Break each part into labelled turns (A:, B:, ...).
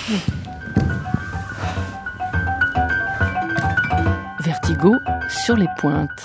A: Vertigo sur les pointes.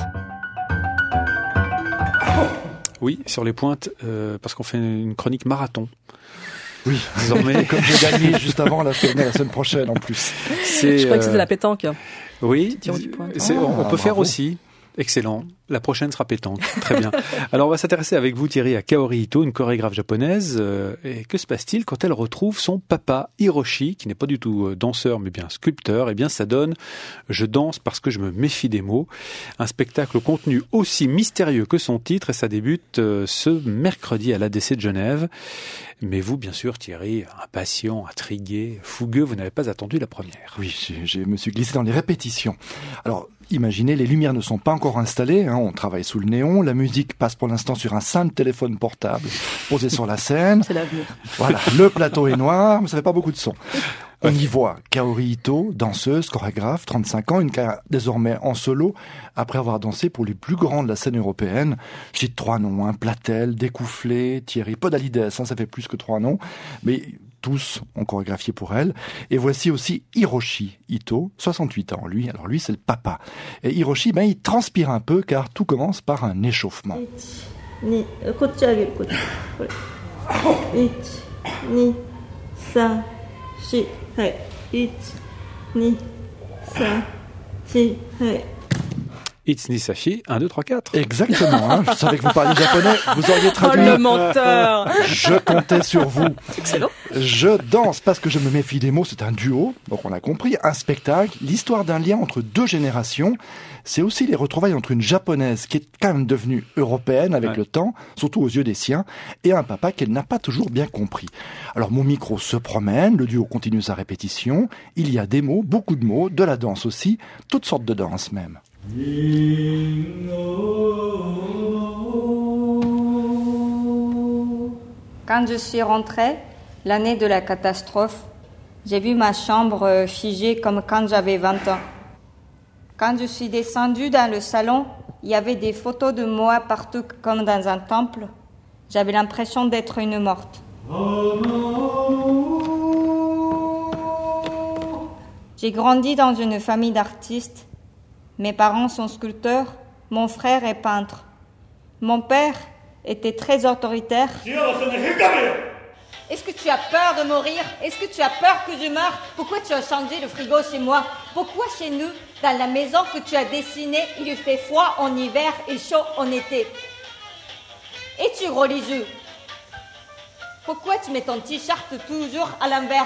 B: Oui, sur les pointes, parce qu'on fait une chronique marathon.
C: Oui, désormais, comme j'ai gagné juste avant, la semaine prochaine en plus.
A: Je crois que c'était la pétanque.
B: Oui, on peut faire
C: bravo.
B: aussi. Excellent. La prochaine sera pétanque. Très bien. Alors, on va s'intéresser avec vous, Thierry, à Kaori Ito, une chorégraphe japonaise. Et que se passe-t-il quand elle retrouve son papa, Hiroshi, qui n'est pas du tout danseur, mais bien sculpteur? Eh bien, ça donne « Je danse parce que je me méfie des mots ». Un spectacle au contenu aussi mystérieux que son titre, et ça débute ce mercredi à l'ADC de Genève. Mais vous, bien sûr, Thierry, impatient, intrigué, fougueux, vous n'avez pas attendu la première.
C: Oui, je me suis glissé dans les répétitions. Alors, imaginez, les lumières ne sont pas encore installées, on travaille sous le néon, la musique passe pour l'instant sur un simple téléphone portable posé sur la scène.
A: C'est l'avenir.
C: Voilà, le plateau est noir, mais ça fait pas beaucoup de son. On y voit Kaori Ito, danseuse, chorégraphe, 35 ans, une carrière désormais en solo, après avoir dansé pour les plus grands de la scène européenne. Je cite 3 noms, Platel, Découfflé, Thierry Podalides, ça fait plus que 3 noms, mais tous ont chorégraphié pour elle. Et voici aussi Hiroshi Ito, 68 ans, lui. Alors lui, c'est le papa. Et Hiroshi, il transpire un peu, car tout commence par un échauffement.
D: 1、2、こっち上げる、こっち。これ。1、2、3、4、はい。1、2、3、4、はい。
B: It's Nisashi, 1, 2, 3, 4.
C: Exactement, je savais que vous parliez japonais, vous auriez traduit.
A: Oh, le menteur.
C: Je comptais sur vous.
A: Excellent.
C: Je danse parce que je me méfie des mots, c'est un duo, donc on a compris, un spectacle, l'histoire d'un lien entre 2 générations. C'est aussi les retrouvailles entre une japonaise qui est quand même devenue européenne avec le temps, surtout aux yeux des siens, et un papa qu'elle n'a pas toujours bien compris. Alors mon micro se promène, le duo continue sa répétition, il y a des mots, beaucoup de mots, de la danse aussi, toutes sortes de danses même.
E: Quand je suis rentrée, l'année de la catastrophe, j'ai vu ma chambre figée comme quand j'avais 20 ans. Quand je suis descendue dans le salon, il y avait des photos de moi partout comme dans un temple. J'avais l'impression d'être une morte. J'ai grandi dans une famille d'artistes. Mes parents sont sculpteurs, mon frère est peintre. Mon père était très autoritaire. Est-ce que tu as peur de mourir? Est-ce que tu as peur que je meure? Pourquoi tu as changé le frigo chez moi? Pourquoi chez nous, dans la maison que tu as dessinée, il fait froid en hiver et chaud en été? Es-tu religieux? Pourquoi tu mets ton t-shirt toujours à l'envers?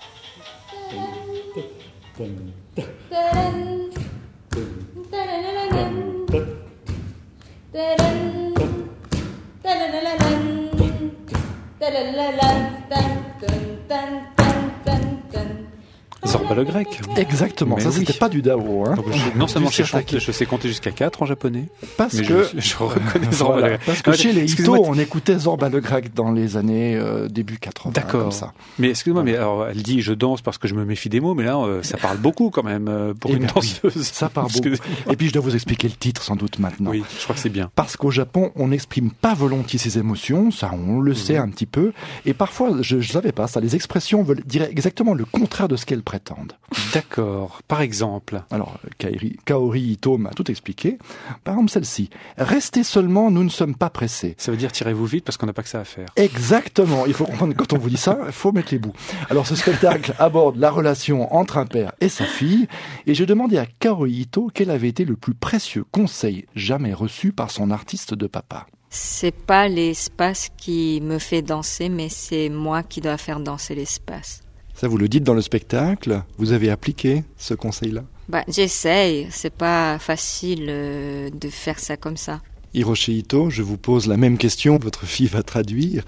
B: Zorba le grec.
C: Exactement,
B: mais
C: ça
B: oui.
C: c'était pas du Dao. Hein.
B: Donc, non seulement
C: Sirtaki.
B: je sais compter jusqu'à 4 en japonais,
C: Parce
B: mais
C: que
B: je reconnais Zorba le
C: voilà,
B: grec.
C: parce que chez les Ito,
B: Excusez-moi,
C: on écoutait Zorba le grec dans les années début 80.
B: D'accord.
C: Comme ça.
B: Mais excusez-moi, mais alors elle dit je danse parce que je me méfie des mots, mais là ça parle beaucoup quand même pour
C: Eh
B: une
C: bien, oui,
B: danseuse.
C: ça parle beaucoup.
B: Excusez-moi.
C: Et puis je dois vous expliquer le titre sans doute maintenant.
B: Oui, je crois que c'est bien.
C: Parce qu'au Japon, on n'exprime pas volontiers ses émotions, ça on le sait un petit peu, et parfois, je savais pas ça, les expressions veulent dire exactement le contraire de ce qu'elles prétendent.
B: D'accord. Par exemple.
C: Alors, Kaori Ito m'a tout expliqué. Par exemple, celle-ci. Restez seulement, nous ne sommes pas pressés.
B: Ça veut dire tirez-vous vite parce qu'on n'a pas que ça à faire.
C: Exactement. Il faut comprendre que quand on vous dit ça, il faut mettre les bouts. Alors, ce spectacle aborde la relation entre un père et sa fille. Et j'ai demandé à Kaori Ito quel avait été le plus précieux conseil jamais reçu par son artiste de papa.
E: C'est pas l'espace qui me fait danser, mais c'est moi qui dois faire danser l'espace.
C: Ça, vous le dites dans le spectacle. Vous avez appliqué ce conseil-là?
E: J'essaye. C'est pas facile de faire ça comme ça.
C: Hiroshi Ito, je vous pose la même question. Votre fille va traduire.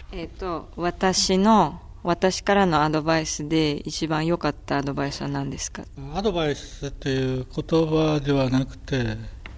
E: 私からのアドバイスで一番良かったアドバイスは何ですか？
F: アドバイスっていう言葉ではなくて、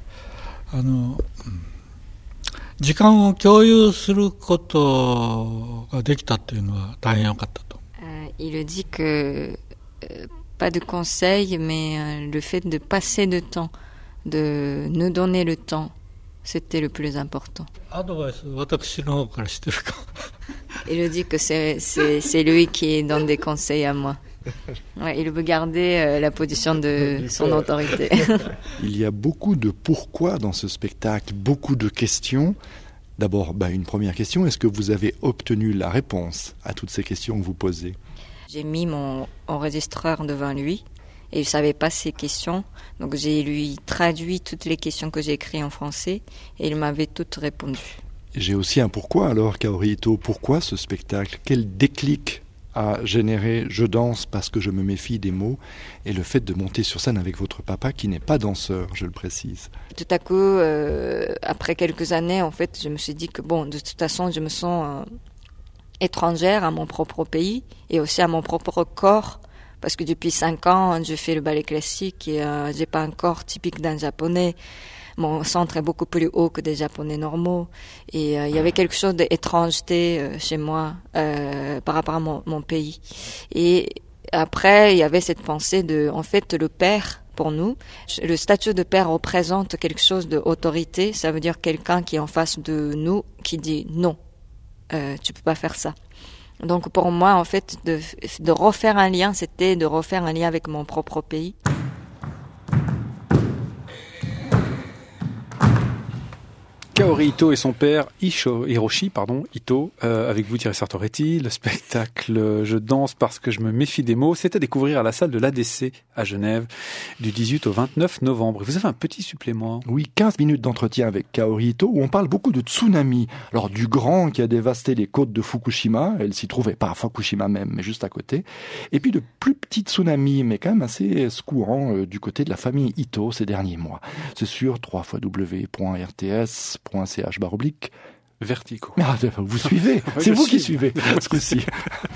F: 時間を共有することができたっていうのは大変良かったと。
E: Il dit que pas de conseil, mais le fait de passer de temps, de nous donner le temps, c'était le plus important.
F: アドバイス私の方からしてるか。
G: Il me dit que c'est lui qui donne des conseils à moi. Ouais, il veut garder la position de son autorité.
C: Il y a beaucoup de pourquoi dans ce spectacle, beaucoup de questions. D'abord, une première question, est-ce que vous avez obtenu la réponse à toutes ces questions que vous posez ?
G: J'ai mis mon enregistreur devant lui et il ne savait pas ces questions. Donc j'ai lui traduit toutes les questions que j'ai écrites en français et il m'avait toutes répondu.
C: J'ai aussi un pourquoi alors, Kaori Ito. Pourquoi ce spectacle ? Quel déclic a généré « Je danse parce que je me méfie des mots » et le fait de monter sur scène avec votre papa qui n'est pas danseur, je le précise.
G: Tout à coup, après quelques années, en fait, je me suis dit que de toute façon, je me sens étrangère à mon propre pays et aussi à mon propre corps. Parce que depuis 5 ans, je fais le ballet classique et j'ai pas un corps typique d'un japonais. Mon centre est beaucoup plus haut que des japonais normaux. Et il y avait quelque chose d'étrangeté chez moi par rapport à mon pays. Et après, il y avait cette pensée en fait, le père, pour nous, le statut de père représente quelque chose d'autorité. Ça veut dire quelqu'un qui est en face de nous, qui dit non, tu peux pas faire ça. Donc pour moi, en fait, de refaire un lien, c'était de refaire un lien avec mon propre pays.
B: Kaori Ito et son père Hiroshi Ito, avec vous Thierry Sartoretti, le spectacle Je danse parce que je me méfie des mots, c'est à découvrir à la salle de l'ADC à Genève du 18 au 29 novembre. Vous avez un petit supplément.
C: Oui, 15 minutes d'entretien avec Kaori Ito où on parle beaucoup de tsunami. Alors du grand qui a dévasté les côtes de Fukushima, elle s'y trouvait pas à Fukushima même, mais juste à côté. Et puis de plus petits tsunamis, mais quand même assez secouants du côté de la famille Ito ces derniers mois. C'est sur www.rts.ch/Vertigo.
B: Ah,
C: vous suivez, c'est vous qui suivez ce coup-ci.